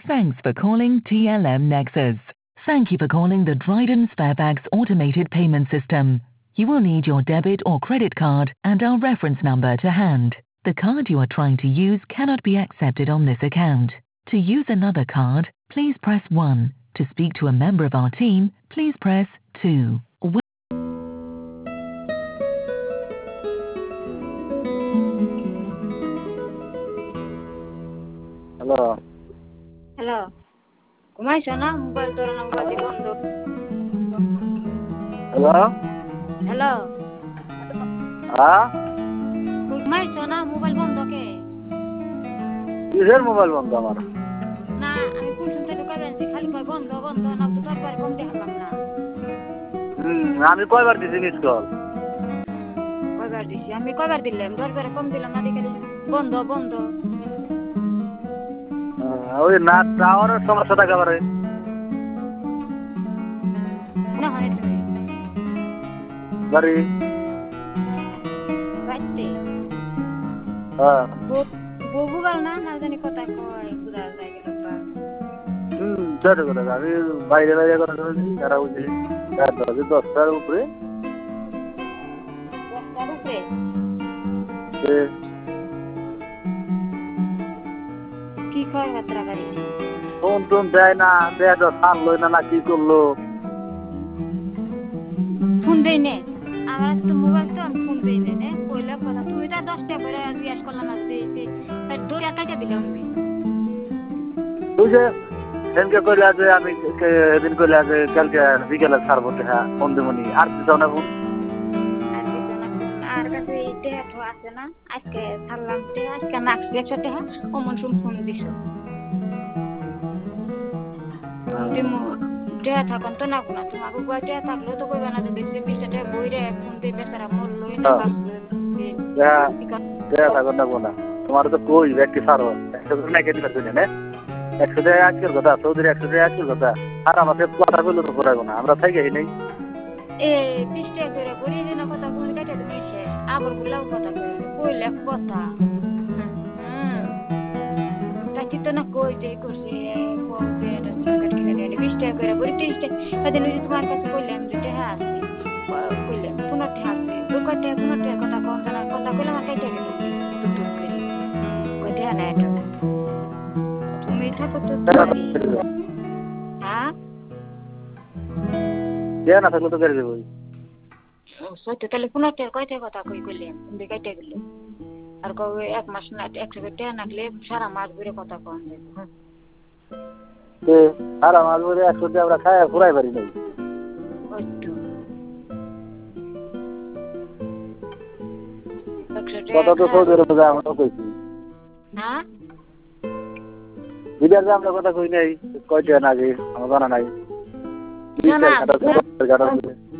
Thanks for calling TLM Nexus. Thank you for calling the Dryden Sparebags automated payment system. You will need your debit or credit card and our reference number to hand. The card you are trying to use cannot be accepted on this account. To use another card, please press 1. To speak to a member of our team, please press 2. Hello. Hello. Kumaisha na mobile tora na mobile bondo. Hello. Hello. Kumaisha na mobile bondo ke? কিসের mobile বন্ধ আমার? না আমি কোন শুনতে ঢুকা যাচ্ছি খালি কয় বন্ধ বন্ধ না তো দরবার কম দেখালাম না। আমি কয়বার দিছি মিস কল? কয়বার দিছি আমি কয়বার দিলাম দরবারে কম দিলাম না দেখে বন্ধ বন্ধ। ওই না টাওয়ারের সমস্যা থাকে পারে। না হয় তুমি বাড়ি বাইতে হ্যাঁ বুবাল না না জানি কথা কয় বুঝা যায় গেল বা ছোট করে আমি বাইরে বাইরে করে ধরেছি তারা বুঝি 10টার উপরে 10টার উপরে কি কয় মাত্রা গাড়ি ফোন টোন দেয় না দেয় তো ছাড়লো না কি করলো ফোন দেই নে আমার তো মোবাইল তো আমি ফোন দেই নে কইলা কথা তুমি তো 10টা করে জিজ্ঞেস করলা না দিতে তাই দৌড়া কাটা দিলাম আমি তুই যে সেনকে কইলা যে আমি এদিন কইলা যে কালকে বিকেলে ছাড়বো হ্যাঁ ফোন দেবনি আর দিতাও না ফোন আর কাছে টেহাটো আছে না আজকে ছাড়লাম আজকে নাকছি 100 টাকা অমন ফোন দিছো দিমু টেহা থাকুন তো না কোনো তোমাকে বই টেহা থাকলেও তো কইবা না যে 20 টাকা বইরে ফোন দিয়ে বেচারা মরলই না টেহা থাকুন না কোনো তোমার তো কই ব্যক্তি ছাড়ো 100 টাকা নাকি দিতে পারছি না 100 টাকা আজকের কথা চৌধুরী 100 টাকা আজকের কথা আর আমাদের কথা বললো তো করাবো না আমরা থাকি নাই এ 20 টাকা করে বলি দিন কথা ফোন কাটে তুমি শেষ আবার গুলাও কথা কইলে কথা তাই তো না কই যে করছি ফোন দিয়ে এটা সিগারেট কিনে দেন 20 টাকা করে বলি 30 টাকা তাই যদি তোমার কাছে কইলাম যে টাকা আছে কইলাম কোনো টাকা আছে দুকটে কোনো টাকা কথা কোন জানা কথা কইলাম আর কাইটা গেল দুটো করে কই টাকা না এটা তুমি থাকো তো হ্যাঁ দেয়া না থাকলে তো করে দেবো সত্যি তাহলে কোনো টাকা কয়টা কথা কই কইলাম তুমি কাইটা গেল আর কবে 1 মাস না 100 টাকা নাকলে সারা মাস ধরে কথা কোন যাবে সারা মাস ধরে 100 টাকা আমরা খায় ঘুরাই পারি নাই কথা তো সৌদি আরবে যা আমরা কইছি হ্যাঁ বিদেশে যে আমরা কথা কই নাই কয়টা না আগে আমার জানা নাই